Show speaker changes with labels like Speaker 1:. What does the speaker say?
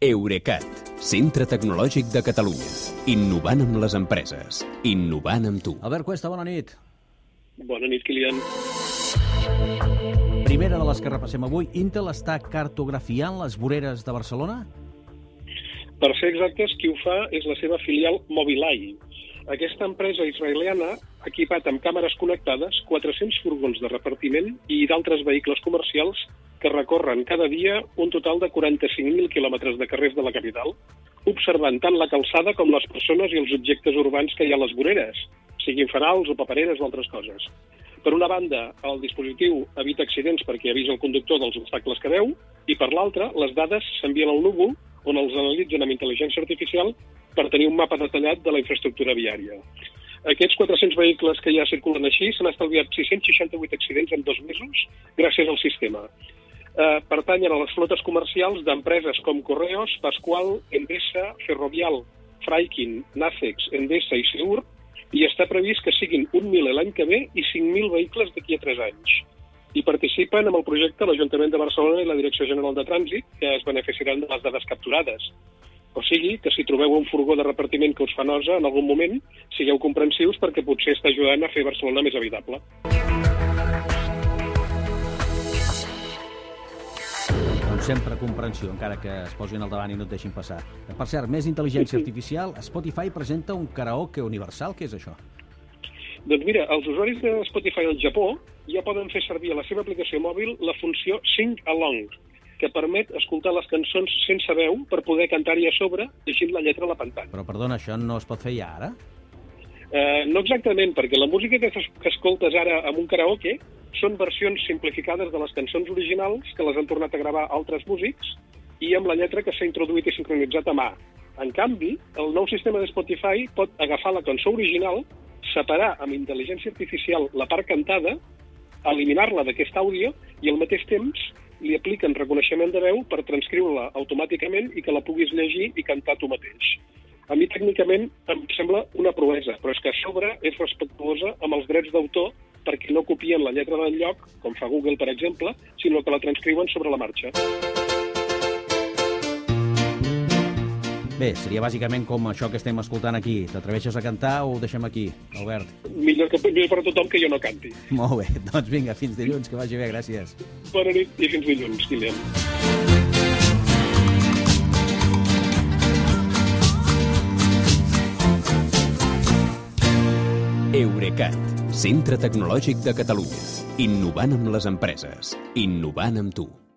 Speaker 1: Eurecat, centre tecnològic de Catalunya. Innovant amb les empreses. Innovant amb tu.
Speaker 2: Albert Cuesta, bona nit.
Speaker 3: Bona nit, Kilian.
Speaker 2: Primera de les que repassem avui, Intel està cartografiant les voreres de Barcelona?
Speaker 3: Per ser exactes, qui ho fa és la seva filial Mobileye. Aquesta empresa israeliana ha equipat amb càmeres connectades 400 furgons de repartiment i d'altres vehicles comercials que recorren cada dia un total de 45.000 quilòmetres de carrers de la capital, observant tant la calçada com les persones i els objectes urbans que hi ha a les voreres, siguin fanals o papereres o altres coses. Per una banda, el dispositiu evita accidents perquè avisa el conductor dels obstacles que veu, i per l'altra, les dades s'envien al núvol, on els analitzen amb intel·ligència artificial per tenir un mapa detallat de la infraestructura viària. Aquests 400 vehicles que ja circulen així s'han estalviat 668 accidents en 2 mesos gràcies al sistema. Pertanyen a les flotes comercials d'empreses com Correos, Pascual, Endesa, Ferrovial, Freikin, Nacex, Endesa i Seur, i està previst que siguin 1.000 l'any que ve i 5.000 vehicles d'aquí a 3 anys. I participen en el projecte l'Ajuntament de Barcelona i la Direcció General de Trànsit, que es beneficiaran de les dades capturades. O sigui, que si trobeu un furgó de repartiment que us fa nosa en algun moment, sigueu comprensius perquè potser està ajudant a fer Barcelona més habitable.
Speaker 2: Doncs sempre comprensió, encara que es posin al davant i no et deixin passar. Per cert, més intel·ligència artificial, Spotify presenta un karaoke universal. Què és això?
Speaker 3: Doncs mira, els usuaris de Spotify al Japó ja poden fer servir a la seva aplicació mòbil la funció Sing Along, que permet escoltar les cançons sense veu per poder cantar-hi a sobre llegint la lletra a la pantalla.
Speaker 2: Però, perdona, això no es pot fer ja ara?
Speaker 3: No exactament, perquè la música que escoltes ara amb un karaoke són versions simplificades de les cançons originals que les han tornat a gravar altres músics i amb la lletra que s'ha introduït i sincronitzat a mà. En canvi, el nou sistema de Spotify pot agafar la cançó original, separar amb intel·ligència artificial la part cantada, eliminar-la d'aquest àudio i al mateix temps li apliquen reconeixement de veu per transcriure-la automàticament i que la puguis llegir i cantar tu mateix. A mi, tècnicament, em sembla una proesa, però és que a sobre és respectuosa amb els drets d'autor perquè no copien la lletra del lloc, com fa Google, per exemple, sinó que la transcriuen sobre la marxa.
Speaker 2: Bé, seria bàsicament com això que estem escoltant aquí. T'atreveixes a cantar o ho deixem aquí, Albert?
Speaker 3: Millor per a tothom que jo no canti.
Speaker 2: Molt bé, doncs vinga, fins dilluns, que vagi bé, gràcies.
Speaker 3: Bona nit i fins dilluns, Kilian.
Speaker 1: Eurecat, centre tecnològic de Catalunya. Innovant amb les empreses. Innovant amb tu.